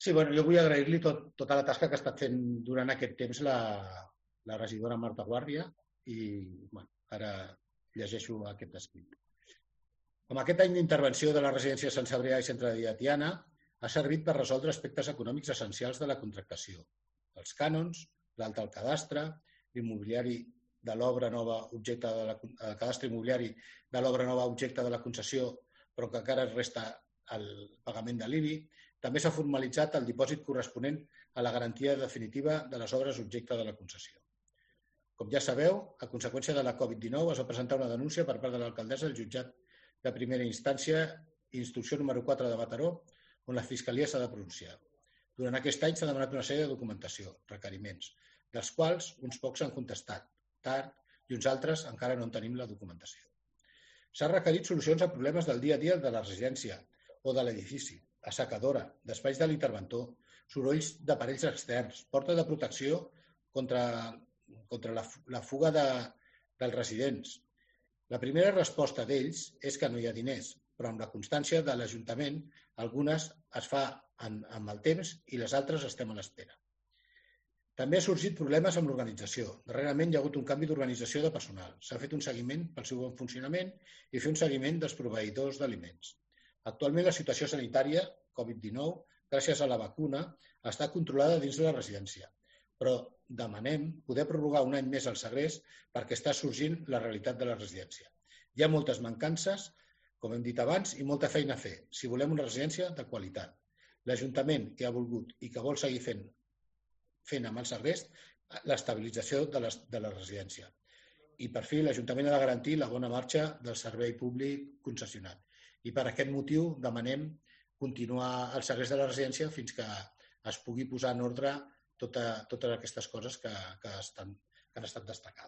Sí, bueno, jo vull agrair-li tota la tasca que ha estat fent durant aquest temps la regidora Marta Guàrdia i ara llegeixo aquest escrit. Com aquest any d'intervenció de la residència Sant Cebrià i Centre de Dia Tiana ha servit per resoldre aspectes econòmics essencials de la contractació, els cànons, l'alta al cadastre, l'immobiliari de l'obra nova objecte de el cadastre immobiliari de l'obra nova objecte de la concessió, però que encara resta el pagament de l'IBI. També s'ha formalitzat el dipòsit corresponent a la garantia definitiva de les obres objecte de la concessió. Com ja sabeu, a conseqüència de la Covid-19 es va presentar una denúncia per part de l'alcaldessa al jutjat de primera instància, instrucció número 4 de Mataró, on la Fiscalia s'ha de pronunciar. Durant aquest any s'ha demanat una sèrie de documentació, requeriments, dels quals uns pocs s'han contestat tard i uns altres encara no en tenim la documentació. S'ha requerit solucions a problemes del dia a dia de la residència o de l'edifici, assecadora, d'espais de l'interventor, sorolls d'aparells externs, porta de protecció contra la fuga dels residents. La primera resposta d'ells és que no hi ha diners, però amb la constància de l'Ajuntament, algunes es fa amb el temps i les altres estem a l'espera. També ha sorgit problemes amb l'organització. Darrerament hi ha hagut un canvi d'organització de personal. S'ha fet un seguiment pel seu bon funcionament i fer un seguiment dels proveïdors d'aliments. Actualment la situació sanitària, Covid-19, gràcies a la vacuna, està controlada dins de la residència, però demanem poder prorrogar un any més el segrest perquè està sorgint la realitat de la residència. Hi ha moltes mancances, com hem dit abans, i molta feina a fer, si volem una residència de qualitat. L'Ajuntament que ha volgut i que vol seguir fent amb el segrest l'estabilització de la residència. I per fi l'Ajuntament ha de garantir la bona marxa del servei públic concessionat. I per aquest motiu demanem continuar el segrest de la residència fins que es pugui posar en ordre totes aquestes coses que han estat destacades.